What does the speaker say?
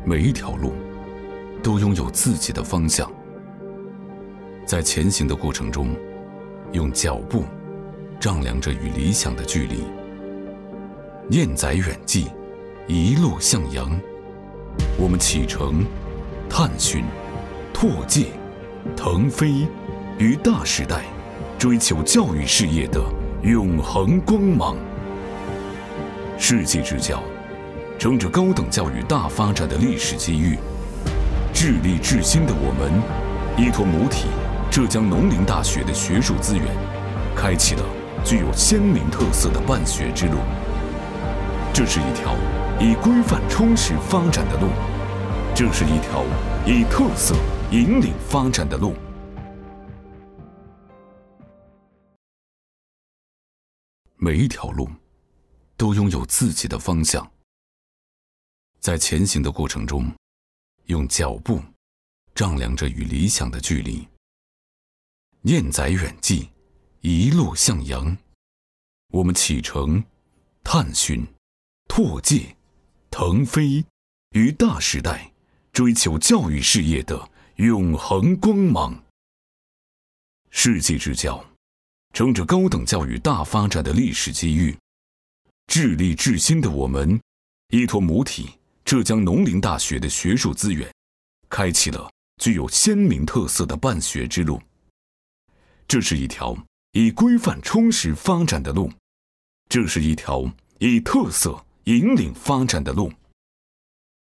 每一条路都拥有自己的方向，在前行的过程中，用脚步丈量着与理想的距离，念载远迹，一路向阳。我们启程，探寻，拓界，腾飞于大时代，追求教育事业的永恒光芒。世纪之交，乘着高等教育大发展的历史机遇，致力致新的我们，依托母体浙江农林大学的学术资源，开启了具有鲜明特色的办学之路。这是一条以规范充实发展的路，这是一条以特色引领发展的路。每一条路都拥有自己的方向，在前行的过程中，用脚步丈量着与理想的距离，念载远迹，一路向阳。我们启程，探寻，拓界，腾飞于大时代，追求教育事业的永恒光芒。世纪之交，乘着高等教育大发展的历史机遇，致力致新的我们，依托母体浙江农林大学的学术资源，开启了具有鲜明特色的办学之路。这是一条以规范充实发展的路，这是一条以特色引领发展的路。